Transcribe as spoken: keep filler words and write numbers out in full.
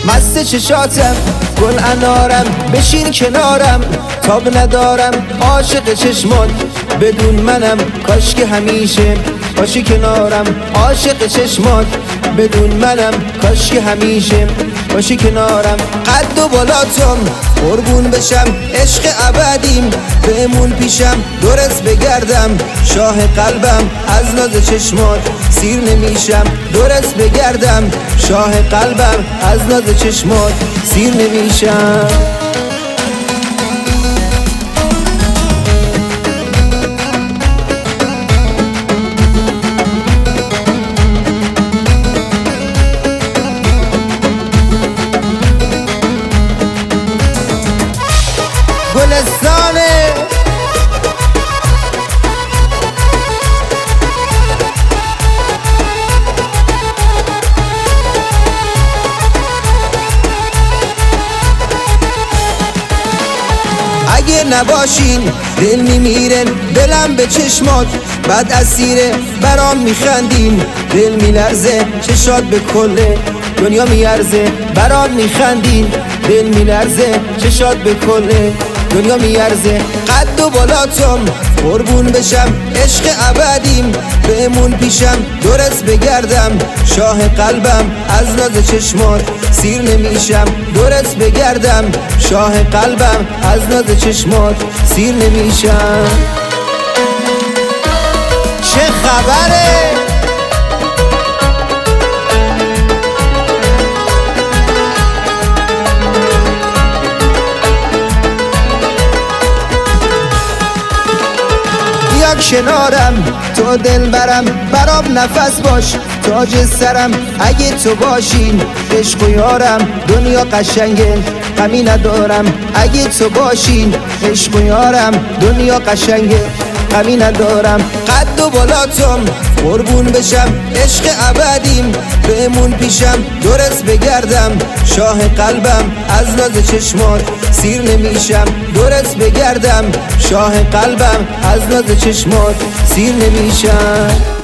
مست چشاتم گل انارم، بشین کنارم تاب ندارم، عاشق چشمات بدون منم، کاش که همیشه باشی کنارم. عاشق چشمات بدون منم، کاش که همیشه باشی کنارم. قد و بالاتم قربون بشم، عشق ابدیم بمون پیشم، درست بگردم شاه قلبم، از ناز چشمات سیر نمیشم. درست بگردم شاه قلبم، از ناز چشمات سیر نمیشم. گلستانه اگه نباشین دل میمیرن، دلم به چشمات بعد اسیره، برام میخندین دل میلرزه، چشات به کله دنیا میارزه. برام میخندین دل میلرزه، چشات به کله دنیا میارزه. قد و بالاتم قربون بشم، عشق ابدیم بمون پیشم، درست بگردم شاه قلبم، از ناز چشمات سیر نمیشم. درست بگردم شاه قلبم، از ناز چشمات سیر نمیشم. چه خبره؟ کنارم تو دل برم، برام نفس باش تاج سرم. اگه تو باشین عشق و یارم، دنیا قشنگه غمی ندارم. اگه تو باشین عشق و یارم، دنیا قشنگه غمی ندارم. قد و بالاتم قربون بشم، عشق ابدیم بمون پیشم، درست بگردم شاه قلبم، از ناز چشمات سیر نمیشم. درست بگردم شاه قلبم، از ناز چشمات سیر نمیشم.